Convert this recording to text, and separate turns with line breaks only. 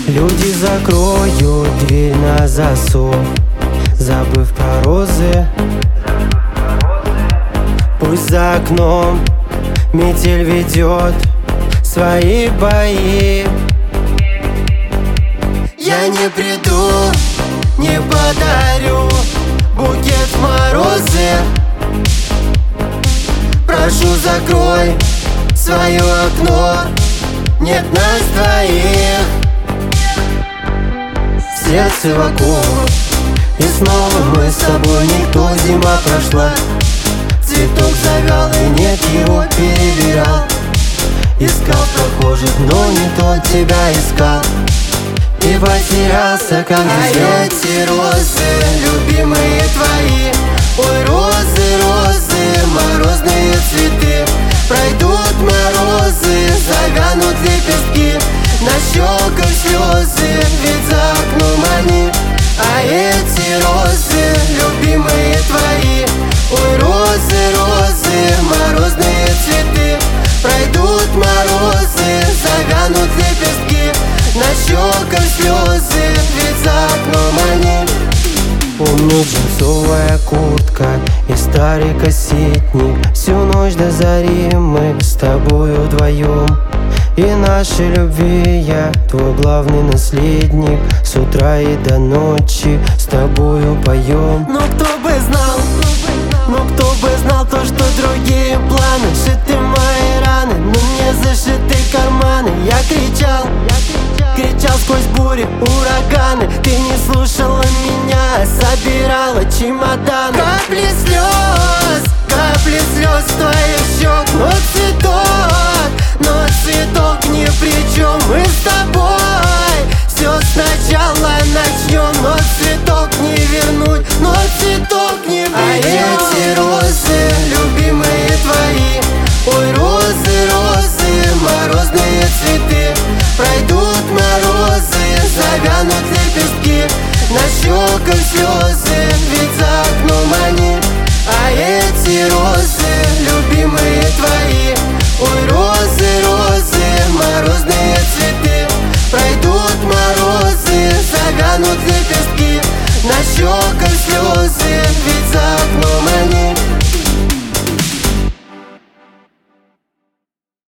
Люди закроют дверь на засов, забыв про розы. Пусть за окном метель ведет свои бои. Я не приду, не подарю букет в морозы. Прошу, закрой свое окно, нет нас двоих. Сердце вокруг, и снова мы с тобой. Никто, зима прошла, цветок завял, и нет, его перебирал. Искал прохожих, но не тот тебя искал, и потерялся, как эти розы, любимые твои. Ой, розы, розы, морозные цветы. Пройдут морозы, завянут лепестки, на щеках слезы, ведь за окном они. А эти розы, любимые твои. Ой, розы, розы, морозные цветы. Пройдут морозы, завянут лепестки, на щеках слезы, ведь за окном они. Помню, джинсовая куртка и старый кассетник. Всю ночь до зари мы с тобою вдвоем, и нашей любви я твой главный наследник. С утра и до ночи с тобою поем. Но кто бы знал то, что другие планы. Шиты мои раны, но не зашиты карманы. Я кричал сквозь бури, ураганы. Ты не слушала меня, собирала чемоданы. Капли слез с твоих щек. Но цветок ни при чем. Мы с тобой все сначала начнем. Но цветок не вернуть, но цветок не придет. А эти розы, любимые твои. Ой, розы, розы, морозные цветы. Пройдут морозы, завянут лепестки, на щеках слезы, ведь за окном они. А эти розы, любимые твои. Ой, розы, розы, морозные цветы. Пройдут морозы, завянут лепестки, на щеках